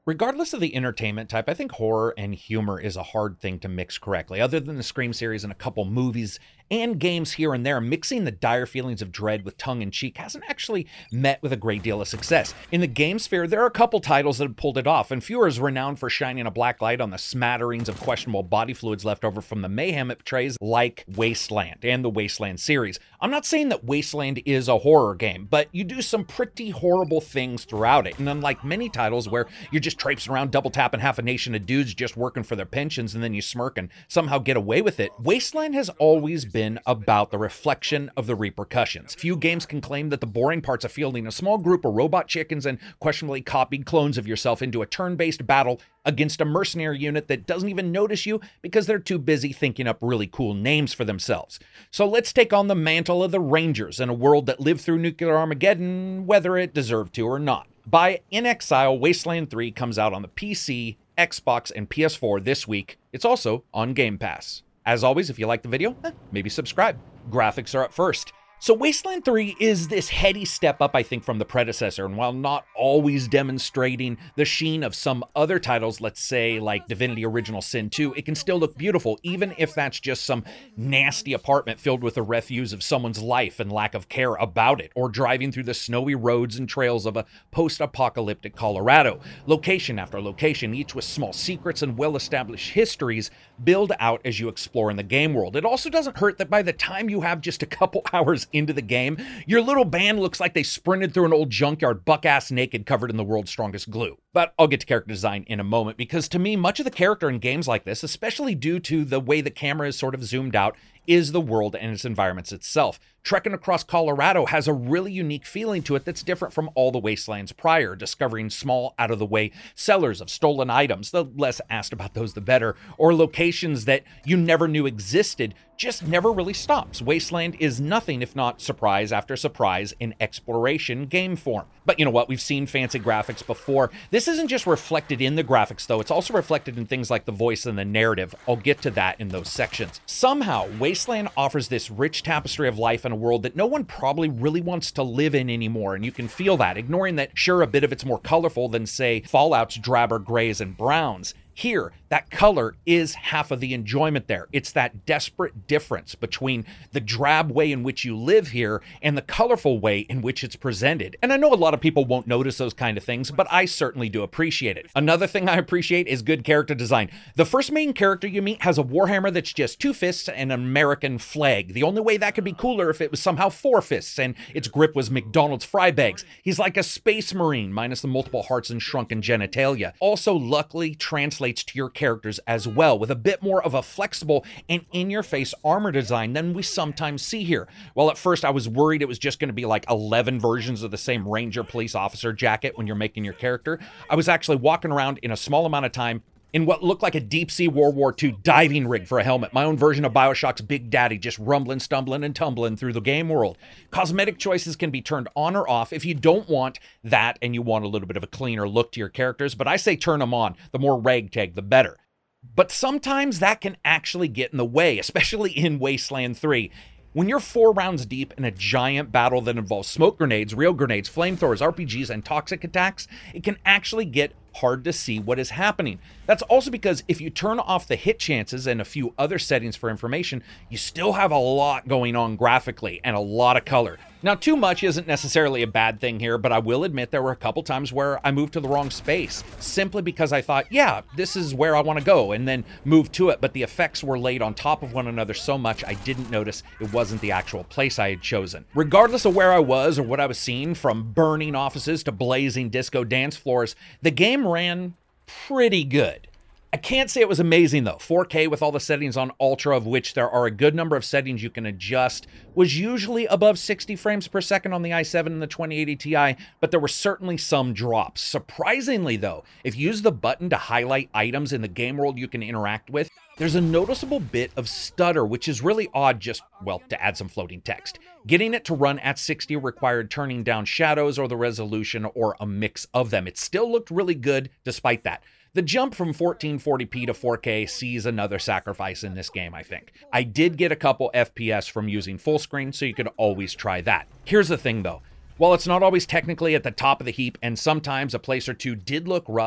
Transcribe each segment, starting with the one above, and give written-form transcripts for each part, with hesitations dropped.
Regardless of the entertainment type, I think horror and humor is a hard thing to mix correctly. Other than the Scream series and a couple movies and games here and there, mixing the dire feelings of dread with tongue-in-cheek hasn't actually met with a great deal of success. In the game sphere, there are a couple titles that have pulled it off, and few are as renowned for shining a black light on the smatterings of questionable body fluids left over from the mayhem it portrays, like Wasteland and the Wasteland series. I'm not saying that Wasteland is a horror game, but you do some pretty horrible things throughout it, and unlike many titles where you're just traipsing around double tapping half a nation of dudes just working for their pensions and then you smirk and somehow get away with it, Wasteland has always been about the reflection of the repercussions. Few games can claim that the boring parts of fielding a small group of robot chickens and questionably copied clones of yourself into a turn-based battle against a mercenary unit that doesn't even notice you because they're too busy thinking up really cool names for themselves. So let's take on the mantle of the Rangers in a world that lived through nuclear Armageddon, whether it deserved to or not. By inXile, Wasteland 3 comes out on the PC, Xbox, and PS4 this week. It's also on Game Pass. As always, if you like the video, maybe subscribe. Graphics are up first. So Wasteland 3 is this heady step up, I think, from the predecessor, and while not always demonstrating the sheen of some other titles, let's say like Divinity Original Sin 2, it can still look beautiful, even if that's just some nasty apartment filled with the refuse of someone's life and lack of care about it, or driving through the snowy roads and trails of a post-apocalyptic Colorado. Location after location, each with small secrets and well-established histories, build out as you explore in the game world. It also doesn't hurt that by the time you have just a couple hours into the game, your little band looks like they sprinted through an old junkyard buck-ass naked covered in the world's strongest glue. But I'll get to character design in a moment, because to me, much of the character in games like this, especially due to the way the camera is sort of zoomed out, is the world and its environments itself. Trekking across Colorado has a really unique feeling to it that's different from all the wastelands prior, discovering small, out-of-the-way sellers of stolen items, the less asked about those the better, or locations that you never knew existed, just never really stops. Wasteland is nothing if not surprise after surprise in exploration game form. But you know what? We've seen fancy graphics before. This isn't just reflected in the graphics, though. It's also reflected in things like the voice and the narrative. I'll get to that in those sections. Somehow, Wasteland offers this rich tapestry of life in a world that no one probably really wants to live in anymore, and you can feel that, ignoring that, sure, a bit of it's more colorful than, say, Fallout's drabber grays and browns. Here, that color is half of the enjoyment there. It's that desperate difference between the drab way in which you live here and the colorful way in which it's presented. And I know a lot of people won't notice those kind of things, but I certainly do appreciate it. Another thing I appreciate is good character design. The first main character you meet has a warhammer that's just 2 fists and an American flag. The only way that could be cooler if it was somehow 4 fists and its grip was McDonald's fry bags. He's like a space marine, minus the multiple hearts and shrunken genitalia. Also, luckily translates to your characters as well, with a bit more of a flexible and in-your-face armor design than we sometimes see here. Well, at first I was worried it was just going to be like 11 versions of the same Ranger police officer jacket when you're making your character. I was actually walking around in a small amount of time in what looked like a deep-sea World War II diving rig for a helmet, my own version of Bioshock's Big Daddy, just rumbling, stumbling, and tumbling through the game world. Cosmetic choices can be turned on or off if you don't want that and you want a little bit of a cleaner look to your characters, but I say turn them on. The more ragtag, the better. But sometimes that can actually get in the way, especially in Wasteland 3. When you're 4 rounds deep in a giant battle that involves smoke grenades, real grenades, flamethrowers, RPGs, and toxic attacks, it can actually get hard to see what is happening. That's also because if you turn off the hit chances and a few other settings for information, you still have a lot going on graphically and a lot of color. Now, too much isn't necessarily a bad thing here, but I will admit there were a couple times where I moved to the wrong space, simply because I thought, yeah, this is where I want to go, and then moved to it, but the effects were laid on top of one another so much I didn't notice it wasn't the actual place I had chosen. Regardless of where I was or what I was seeing, from burning offices to blazing disco dance floors, the game ran pretty good. I can't say it was amazing though. 4K with all the settings on Ultra, of which there are a good number of settings you can adjust, was usually above 60 frames per second on the i7 and the 2080 Ti, but there were certainly some drops. Surprisingly though, if you use the button to highlight items in the game world you can interact with, there's a noticeable bit of stutter, which is really odd, just, well, to add some floating text. Getting it to run at 60 required turning down shadows or the resolution or a mix of them. It still looked really good despite that. The jump from 1440p to 4K sees another sacrifice in this game, I think. I did get a couple FPS from using full screen, so you could always try that. Here's the thing though. While it's not always technically at the top of the heap, and sometimes a place or two did look rough,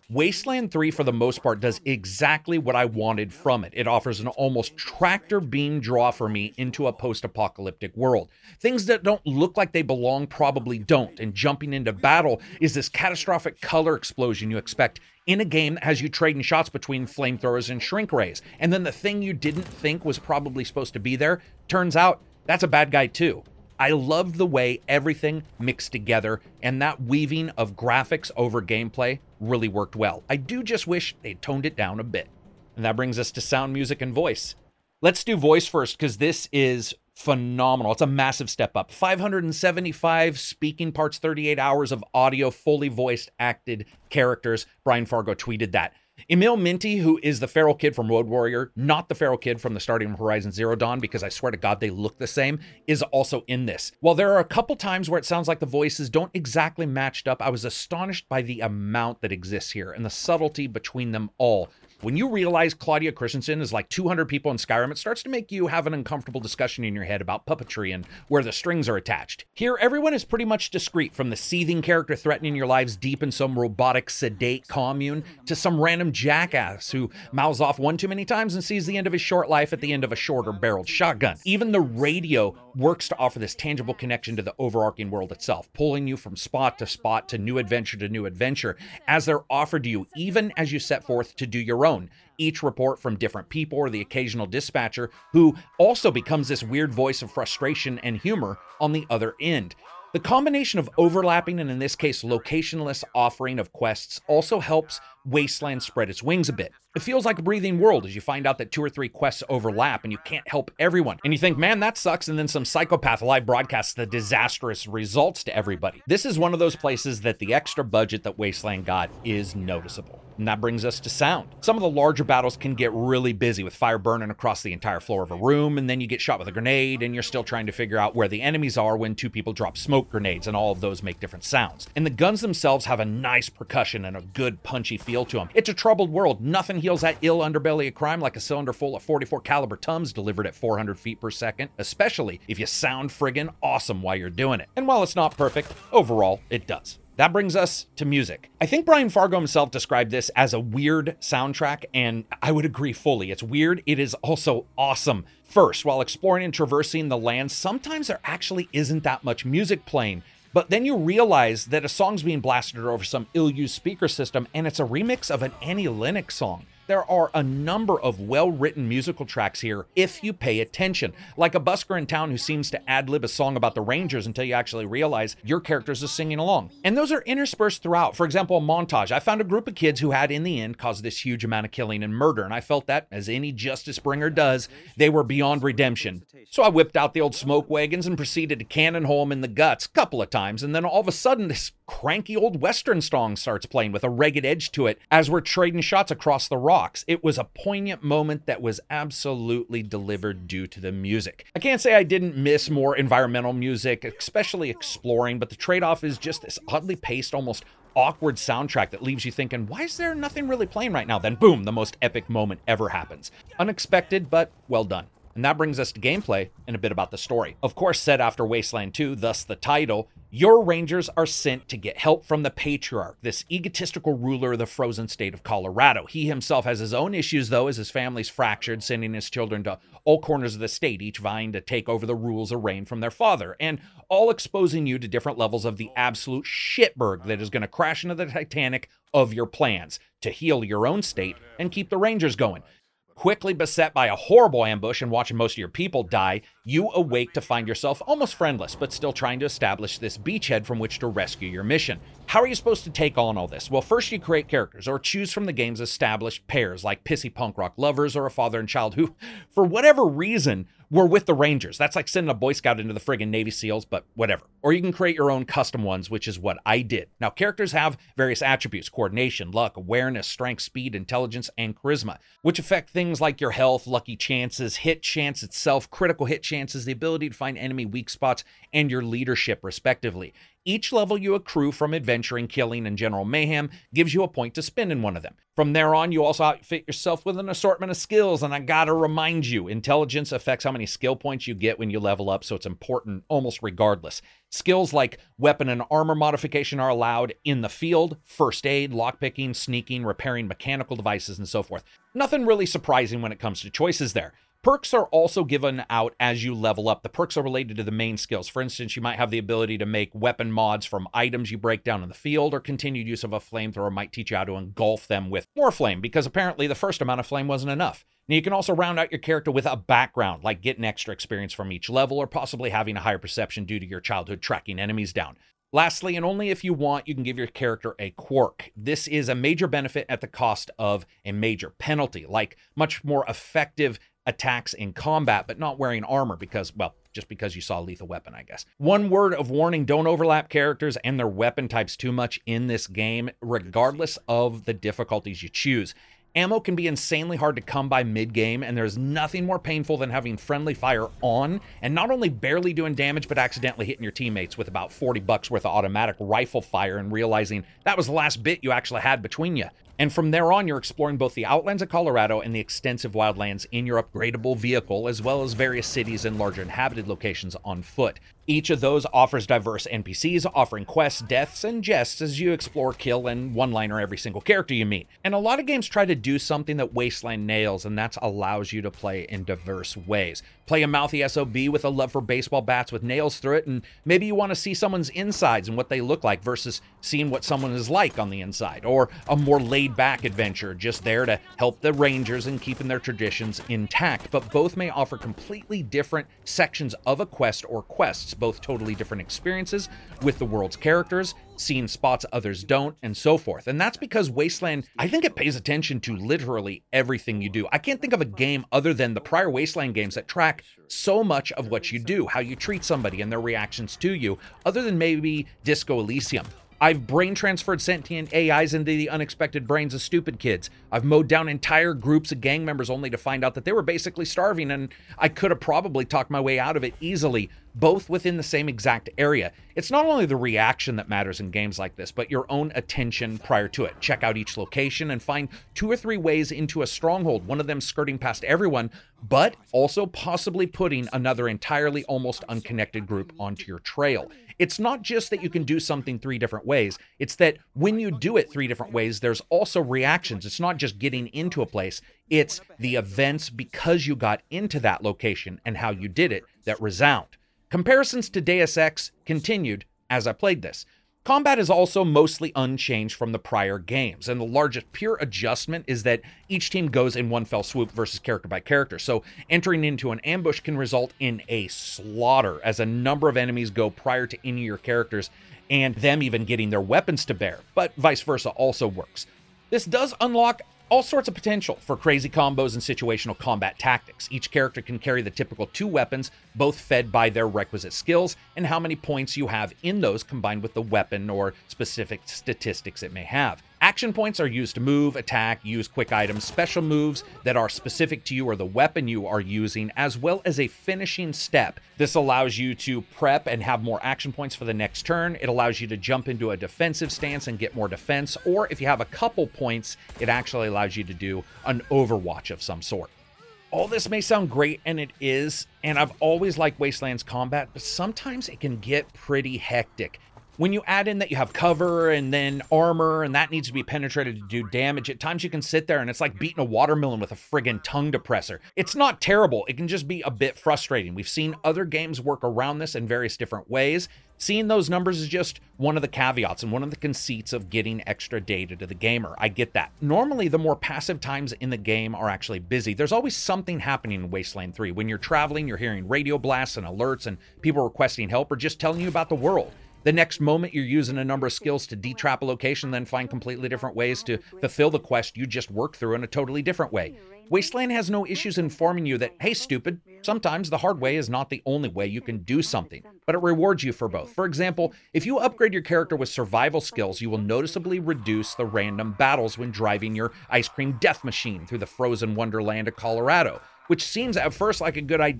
Wasteland 3, for the most part, does exactly what I wanted from it. It offers an almost tractor beam draw for me into a post-apocalyptic world. Things that don't look like they belong probably don't, and jumping into battle is this catastrophic color explosion you expect in a game that has you trading shots between flamethrowers and shrink rays. And then the thing you didn't think was probably supposed to be there, turns out that's a bad guy too. I love the way everything mixed together, and that weaving of graphics over gameplay really worked well. I do just wish they'd toned it down a bit. And that brings us to sound, music, and voice. Let's do voice first, because this is phenomenal. It's a massive step up. 575 speaking parts, 38 hours of audio, fully voiced acted characters. Brian Fargo tweeted that. Emil Minty, who is the feral kid from Road Warrior, not the feral kid from the starting of Horizon Zero Dawn, because I swear to God they look the same, is also in this. While there are a couple times where it sounds like the voices don't exactly matched up, I was astonished by the amount that exists here and the subtlety between them all. When you realize Claudia Christensen is like 200 people in Skyrim, it starts to make you have an uncomfortable discussion in your head about puppetry and where the strings are attached. Here, everyone is pretty much discreet, from the seething character threatening your lives deep in some robotic, sedate commune, to some random jackass who mouths off one too many times and sees the end of his short life at the end of a shorter barreled shotgun. Even the radio works to offer this tangible connection to the overarching world itself, pulling you from spot to new adventure as they're offered to you, even as you set forth to do your own. Each report from different people, or the occasional dispatcher who also becomes this weird voice of frustration and humor on the other end. The combination of overlapping and, in this case, locationless offering of quests also helps Wasteland spread its wings a bit. It feels like a breathing world as you find out that 2 or 3 quests overlap and you can't help everyone. And you think, man, that sucks, and then some psychopath live broadcasts the disastrous results to everybody. This is one of those places that the extra budget that Wasteland got is noticeable. And that brings us to sound. Some of the larger battles can get really busy, with fire burning across the entire floor of a room, and then you get shot with a grenade, and you're still trying to figure out where the enemies are when 2 people drop smoke grenades, and all of those make different sounds. And the guns themselves have a nice percussion and a good punchy feel to them. It's a troubled world. Nothing heals that ill underbelly of crime like a cylinder full of 44 caliber Tums delivered at 400 feet per second, especially if you sound friggin' awesome while you're doing it. And while it's not perfect, overall, it does. That brings us to music. I think Brian Fargo himself described this as a weird soundtrack, and I would agree fully. It's weird, it is also awesome. First, while exploring and traversing the land, sometimes there actually isn't that much music playing. But then you realize that a song's being blasted over some ill-used speaker system, and it's a remix of an Annie Lennox song. There are a number of well-written musical tracks here if you pay attention, like a busker in town who seems to ad-lib a song about the Rangers until you actually realize your characters are singing along. And those are interspersed throughout. For example, a montage. I found a group of kids who had, in the end, caused this huge amount of killing and murder, and I felt that, as any justice bringer does, they were beyond redemption. So I whipped out the old smoke wagons and proceeded to cannonhole them in the guts a couple of times, and then all of a sudden this cranky old Western song starts playing with a ragged edge to it as we're trading shots across the rocks. It was a poignant moment that was absolutely delivered due to the music. I can't say I didn't miss more environmental music, especially exploring, but the trade-off is just this oddly paced, almost awkward soundtrack that leaves you thinking, why is there nothing really playing right now? Then boom, the most epic moment ever happens. Unexpected, but well done. And that brings us to gameplay and a bit about the story. Of course, set after Wasteland 2, thus the title, your Rangers are sent to get help from the Patriarch, this egotistical ruler of the frozen state of Colorado. He himself has his own issues, though, as his family's fractured, sending his children to all corners of the state, each vying to take over the rules of reign from their father, and all exposing you to different levels of the absolute shitberg that is going to crash into the Titanic of your plans to heal your own state and keep the Rangers going. Quickly beset by a horrible ambush and watching most of your people die, you awake to find yourself almost friendless, but still trying to establish this beachhead from which to rescue your mission. How are you supposed to take on all this? Well, first you create characters, or choose from the game's established pairs, like pissy punk rock lovers or a father and child who, for whatever reason, were with the Rangers. That's like sending a Boy Scout into the friggin' Navy SEALs, but whatever. Or you can create your own custom ones, which is what I did. Now, characters have various attributes: coordination, luck, awareness, strength, speed, intelligence, and charisma, which affect things like your health, lucky chances, hit chance itself, critical hit chances, the ability to find enemy weak spots, and your leadership, respectively. Each level you accrue from adventuring, killing, and general mayhem gives you a point to spend in one of them. From there on, you also outfit yourself with an assortment of skills, and I gotta remind you, intelligence affects how many skill points you get when you level up, so it's important almost regardless. Skills like weapon and armor modification are allowed in the field, first aid, lockpicking, sneaking, repairing mechanical devices, and so forth. Nothing really surprising when it comes to choices there. Perks are also given out as you level up. The perks are related to the main skills. For instance, you might have the ability to make weapon mods from items you break down in the field, or continued use of a flamethrower might teach you how to engulf them with more flame, because apparently the first amount of flame wasn't enough. Now, you can also round out your character with a background, like getting extra experience from each level, or possibly having a higher perception due to your childhood tracking enemies down. Lastly, and only if you want, you can give your character a quirk. This is a major benefit at the cost of a major penalty, like much more effective attacks in combat, but not wearing armor because, well, just because you saw a lethal weapon, I guess. One word of warning, don't overlap characters and their weapon types too much in this game, regardless of the difficulties you choose. Ammo can be insanely hard to come by mid-game, and there's nothing more painful than having friendly fire on and not only barely doing damage, but accidentally hitting your teammates with about $40 worth of automatic rifle fire and realizing that was the last bit you actually had between you. And from there on, you're exploring both the outlands of Colorado and the extensive wildlands in your upgradable vehicle, as well as various cities and larger inhabited locations on foot. Each of those offers diverse NPCs, offering quests, deaths, and jests as you explore, kill, and one-liner every single character you meet. And a lot of games try to do something that Wasteland nails, and that allows you to play in diverse ways. Play a mouthy SOB with a love for baseball bats with nails through it, and maybe you want to see someone's insides and what they look like versus seeing what someone is like on the inside. Or a more laid-back adventure, just there to help the Rangers and keeping their traditions intact. But both may offer completely different sections of a quest or quests, both totally different experiences with the world's characters, seeing spots others don't, and so forth. And that's because Wasteland, I think it pays attention to literally everything you do. I can't think of a game other than the prior Wasteland games that track so much of what you do, how you treat somebody and their reactions to you, other than maybe Disco Elysium. I've brain transferred sentient AIs into the unexpected brains of stupid kids. I've mowed down entire groups of gang members only to find out that they were basically starving, and I could have probably talked my way out of it easily, both within the same exact area. It's not only the reaction that matters in games like this, but your own attention prior to it. Check out each location and find 2 or 3 ways into a stronghold, one of them skirting past everyone, but also possibly putting another entirely almost unconnected group onto your trail. It's not just that you can do something 3 different ways, it's that when you do it 3 different ways, there's also reactions. It's not just getting into a place, it's the events because you got into that location and how you did it that resound. Comparisons to Deus Ex continued as I played this. Combat is also mostly unchanged from the prior games, and the largest pure adjustment is that each team goes in one fell swoop versus character by character, so entering into an ambush can result in a slaughter as a number of enemies go prior to any of your characters and them even getting their weapons to bear, but vice versa also works. This does unlock all sorts of potential for crazy combos and situational combat tactics. Each character can carry the typical 2 weapons, both fed by their requisite skills, and how many points you have in those combined with the weapon or specific statistics it may have. Action points are used to move, attack, use quick items, special moves that are specific to you or the weapon you are using, as well as a finishing step. This allows you to prep and have more action points for the next turn. It allows you to jump into a defensive stance and get more defense, or if you have a couple points, it actually allows you to do an overwatch of some sort. All this may sound great, and it is, and I've always liked Wasteland's combat, but sometimes it can get pretty hectic. When you add in that you have cover and then armor, and that needs to be penetrated to do damage, at times you can sit there and it's like beating a watermelon with a friggin' tongue depressor. It's not terrible, it can just be a bit frustrating. We've seen other games work around this in various different ways. Seeing those numbers is just one of the caveats and one of the conceits of getting extra data to the gamer. I get that. Normally, the more passive times in the game are actually busy. There's always something happening in Wasteland 3. When you're traveling, you're hearing radio blasts and alerts and people requesting help or just telling you about the world. The next moment, you're using a number of skills to detrap a location, then find completely different ways to fulfill the quest you just worked through in a totally different way. Wasteland has no issues informing you that, hey, stupid, sometimes the hard way is not the only way you can do something, but it rewards you for both. For example, if you upgrade your character with survival skills, you will noticeably reduce the random battles when driving your ice cream death machine through the frozen wonderland of Colorado, which seems at first like a good idea.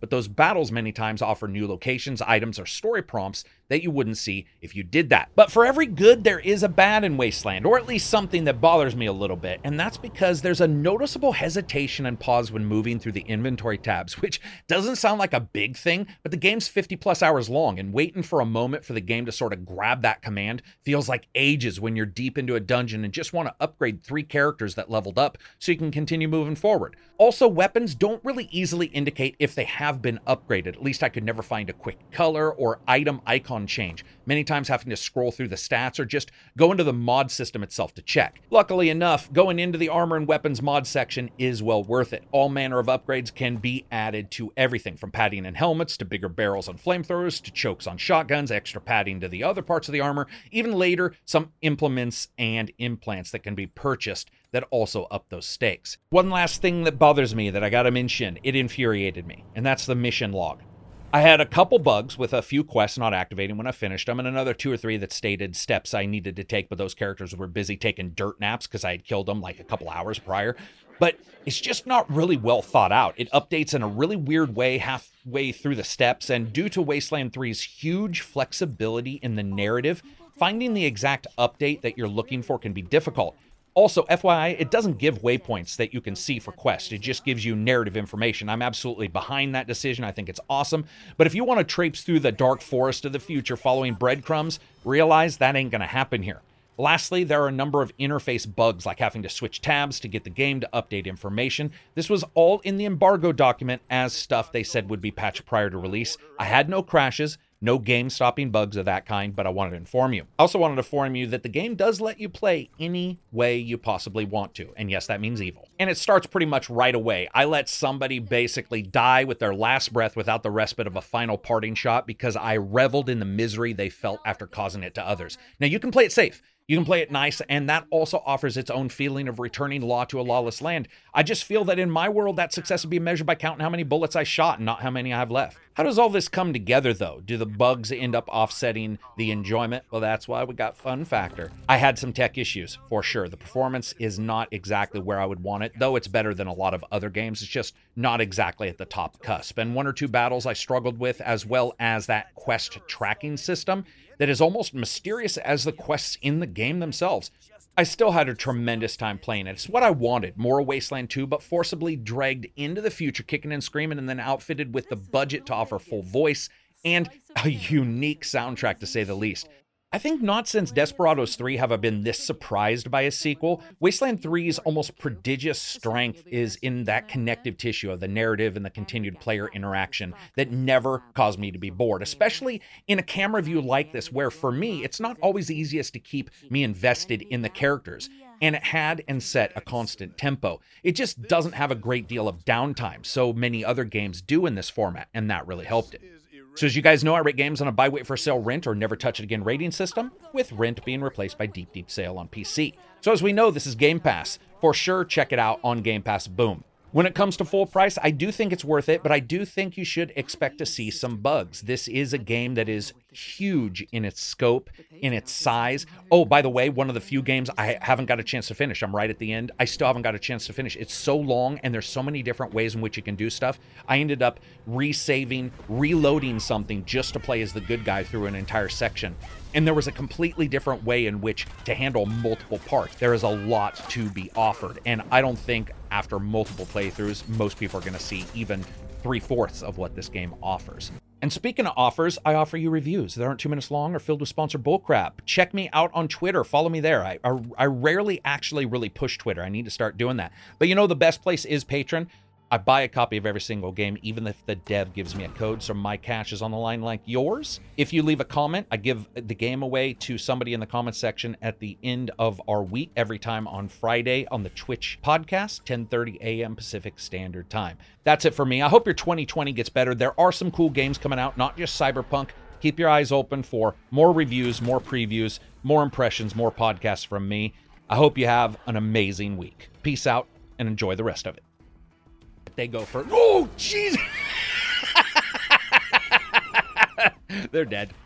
but those battles many times offer new locations, items, or story prompts that you wouldn't see if you did that. But for every good, there is a bad in Wasteland, or at least something that bothers me a little bit, and that's because there's a noticeable hesitation and pause when moving through the inventory tabs, which doesn't sound like a big thing, but the game's 50 plus hours long, and waiting for a moment for the game to sort of grab that command feels like ages when you're deep into a dungeon and just want to upgrade 3 characters that leveled up so you can continue moving forward. Also, weapons don't really easily indicate if they have been upgraded. At least I could never find a quick color or item icon change, many times having to scroll through the stats or just go into the mod system itself to check. Luckily enough, going into the armor and weapons mod section is well worth it. All manner of upgrades can be added to everything from padding and helmets to bigger barrels on flamethrowers to chokes on shotguns, extra padding to the other parts of the armor, even later some implements and implants that can be purchased that also up those stakes. One last thing that bothers me that I gotta mention, it infuriated me, and that's the mission log. I had a couple bugs with a few quests not activating when I finished them, and another 2 or 3 that stated steps I needed to take, but those characters were busy taking dirt naps because I had killed them like a couple hours prior. But it's just not really well thought out. It updates in a really weird way halfway through the steps, and due to Wasteland 3's huge flexibility in the narrative, finding the exact update that you're looking for can be difficult. Also, FYI, it doesn't give waypoints that you can see for quests. It just gives you narrative information. I'm absolutely behind that decision. I think it's awesome. But if you want to traipse through the dark forest of the future following breadcrumbs, realize that ain't going to happen here. Lastly, there are a number of interface bugs like having to switch tabs to get the game to update information. This was all in the embargo document as stuff they said would be patched prior to release. I had no crashes, no game-stopping bugs of that kind, but I wanted to inform you. I also wanted to inform you that the game does let you play any way you possibly want to, and yes, that means evil. And it starts pretty much right away. I let somebody basically die with their last breath without the respite of a final parting shot because I reveled in the misery they felt after causing it to others. Now, you can play it safe. You can play it nice, and that also offers its own feeling of returning law to a lawless land. I just feel that in my world, that success would be measured by counting how many bullets I shot and not how many I have left. How does all this come together, though? Do the bugs end up offsetting the enjoyment? Well, that's why we got Fun Factor. I had some tech issues, for sure. The performance is not exactly where I would want it, though it's better than a lot of other games. It's just not exactly at the top cusp. And 1 or 2 battles I struggled with, as well as that quest tracking system that is almost mysterious as the quests in the game themselves. I still had a tremendous time playing it. It's what I wanted, more Wasteland 2, but forcibly dragged into the future, kicking and screaming, and then outfitted with the budget to offer full voice and a unique soundtrack, to say the least. I think not since Desperados 3 have I been this surprised by a sequel. Wasteland 3's almost prodigious strength is in that connective tissue of the narrative and the continued player interaction that never caused me to be bored, especially in a camera view like this, where for me, it's not always easiest to keep me invested in the characters. And it had and set a constant tempo. It just doesn't have a great deal of downtime, so many other games do in this format, and that really helped it. So as you guys know, I rate games on a buy, wait for sale, rent, or never touch it again rating system, with rent being replaced by deep, deep sale on PC. So as we know, this is Game Pass. For sure, check it out on Game Pass, boom. When it comes to full price, I do think it's worth it, but I do think you should expect to see some bugs. This is a game that is huge in its scope, in its size. Oh, by the way, one of the few games I haven't got a chance to finish. I'm right at the end. I still haven't got a chance to finish. It's so long, and there's so many different ways in which you can do stuff. I ended up resaving, reloading something just to play as the good guy through an entire section. And there was a completely different way in which to handle multiple parts. There is a lot to be offered, and I don't think after multiple playthroughs, most people are going to see even 3/4 of what this game offers. And speaking of offers, I offer you reviews that aren't 2 minutes long or filled with sponsored bullcrap. Check me out on Twitter. Follow me there. I rarely actually really push Twitter. I need to start doing that. But you know, the best place is Patreon. I buy a copy of every single game, even if the dev gives me a code, so my cash is on the line like yours. If you leave a comment, I give the game away to somebody in the comment section at the end of our week, every time on Friday on the Twitch podcast, 10:30 a.m. Pacific Standard Time. That's it for me. I hope your 2020 gets better. There are some cool games coming out, not just Cyberpunk. Keep your eyes open for more reviews, more previews, more impressions, more podcasts from me. I hope you have an amazing week. Peace out and enjoy the rest of it. They go for, oh, jeez. They're dead.